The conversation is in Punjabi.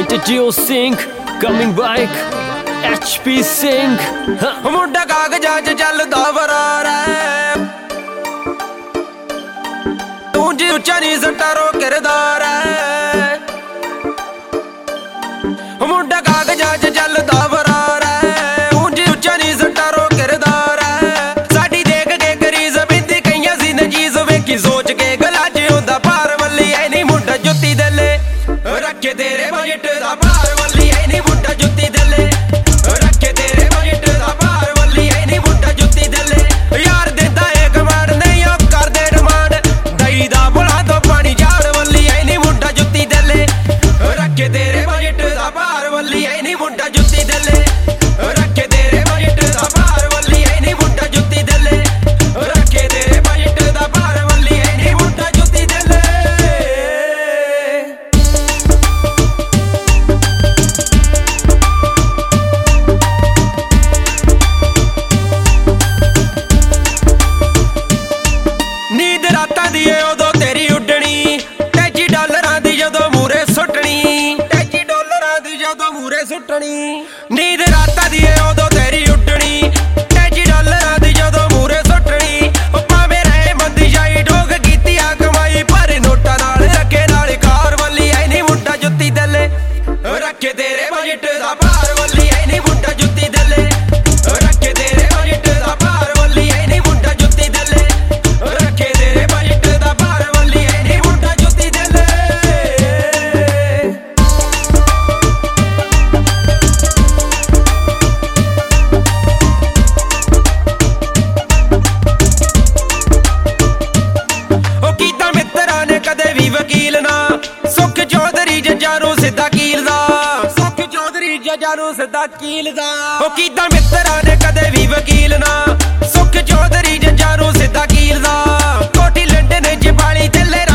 Jill Singh coming back, HP Singh ਮੁੰਡਾ ਕਾਗਜ਼ਾਂ 'ਚ ਚੱਲਦਾ ਫਰਾਰ ਐ, ਤੂੰ ਜੀ ਉੱਚਾ ਨਹੀਂ ਸਟਾਰੋ ਕਿਰਦਾਰ ਐ। ਮੁੰਡਾ ਕਾਗਜ਼ਾਂ 'ਚ ਚੱਲਦਾ ਫਰਾਰ ਐ, ਤੂੰ ਜੀ ਉੱਚਾ ਨਹੀਂ ਸਟਾਰੋ ਕਿਰਦਾਰ ਐ। ਸਾਡੀ ਦੇਖ ਕੇ ਗਰੀਜ਼ ਬਿੰਦੀ ਕਈਆਂ ਸੀ ਨਜੀਜ਼ ਵੇਖੀ ਸੋਚ ਕੇ ਗਲਾ 'ਚ ਹੁੰਦਾ ਭਾਰ ਵੱਲੀ ਐ ਨਹੀਂ ਮੁੰਡਾ ਜੁੱਤੀ ਦੇਲੇ ਰੱਖੇ ਤੇਰੇ ਬਜਟ ਦਾ ਭਾਰ ਵੱਲੀ ਐ ਨਹੀਂ ਮੁੰਡਾ ਜੁੱਤੀ ਦੇਲੇ ਰੱਖੇ ਤੇਰੇ ਬਜਟ ਦਾ ਭਾਰ ਵੱਲੀ ਐ ਨਹੀਂ ਮੁੰਡਾ ਜੁੱਤੀ ਦੇਲੇ। ਯਾਰ ਦਿੰਦਾ ਏ ਕਮਾਂਡ ਨਹੀਂ ਉਹ ਕਰਦੇ ਡਿਮਾਂਡ, ਦਈ ਦਾ ਬੁਲਾ ਤੋਂ ਪਾਣੀ ਝਾੜ ਵੱਲੀ ਐ ਨਹੀਂ ਮੁੰਡਾ ਜੁੱਤੀ ਦੇਲੇ ਰੱਖੇ ਤੇਰੇ ਬਜਟ ਦਾ ਭਾਰ ਵੱਲੀ ਐ ਨਹੀਂ ਮੁੰਡਾ ਜੁੱਤੀ ਦੇਲੇ ਰੱਖੇ ਤੇਰੇ ਬਜਟ ਦਾ ਭਾਰ ਵੱਲੀ ਐ ਨਹੀਂ ਮੁੰਡਾ ਜੁੱਤੀ ਦੇਲੇ ਰੱਖੇ ਤੇਰੇ ਬਜਟ ਦਾ ਭਾਰ ਵੱਲੀ ਐ ਨਹੀਂ ਮੁੰਡਾ ਜੁੱਤੀ ਦੇਲੇ। ਨੀਂਦ ਰਾਤਾਂ ਦੀ ਏ ਉਦੋਂ ਤੇਰੀ ਉੱਡਣੀ, ਟੈਚੀ ਡਾਲਰਾਂ ਦੀ ਜਦੋਂ ਮੂਰੇ ਸੁੱਟਣੀ, ਟੈਚੀ ਡਾਲਰਾਂ ਦੀ ਜਦੋਂ ਮੂਰੇ ਸੁੱਟਣੀ। ਨੀਂਦ ਰਾਤਾਂ ਦੀ ਏ ਉਦੋਂ ਤੇਰੀ ਉੱਡਣੀ, ਟੈਚੀ ਡਾਲਰਾਂ ਦੀ ਜਦੋਂ ਮੂਰੇ ਸੁੱਟਣੀ। ਉਹ ਭਾਵੇਂ ਰਹੇ ਮੰਦੀ ਜਾਈ ਡੋਗ ਕੀਤੀ ਆ ਕਮਾਈ, ਪਰ ਨੋਟਾਂ ਨਾਲ ਰੱਖੇ ਨਾਲ ਕਾਰ ਵੱਲੀ ਐ ਨਹੀਂ ਮੁੰਡਾ ਜੁੱਤੀ ਦੇਲੇ ਰੱਖੇ ਤੇਰੇ ਬਜਟ ਦਾ ਭਾਰ ਵੱਲੀ ਐ ਨਹੀਂ ਮੁੰਡਾ ਜੁੱਤੀ ਦੇਲੇ ਰੱਖੇ ਤੇਰੇ ਬਜਟ ਦਾ ਭਾਰ ਵੱਲੀ ਐ ਨਹੀਂ ਮੁੰਡਾ ਜੁੱਤੀ ਦੇਲੇ ਰੱਖੇ ਤੇਰੇ ਬਜਟ ਦਾ ਭਾਰ ਵੱਲੀ ਐ ਨਹੀਂ ਮੁੰਡਾ ਜੁੱਤੀ ਦੇਲੇ। ਉਹ ਕੀਤਾ ਮਿੱਤਰਾਂ ਨੇ ਕਦੇ ਵੀ ਵਕੀਲ ਨਾ, ਸੁਖ ਚੌਧਰੀ ਜੱਜਾਂ ਨੂੰ ਸਿੱਧਾ ਕੀਲਦਾ, ਸੁਖ ਚੌਧਰੀ ਜੱਜਾਂ ਨੂੰ ਸਿੱਧਾ ਕੀਲਦਾ। ਉਹ ਕੀਤਾ ਮਿੱਤਰਾਂ ਨੇ ਕਦੇ ਵੀ ਵਕੀਲ ਨਾ, ਸੁਖ ਚੌਧਰੀ ਜੱਜਾਂ ਨੂੰ ਸਿੱਧਾ ਕੀਲਦਾ। ਕੋਠੀ ਲੰਡਨ 'ਚ ਪਾਲੀ ਚੱਲੇ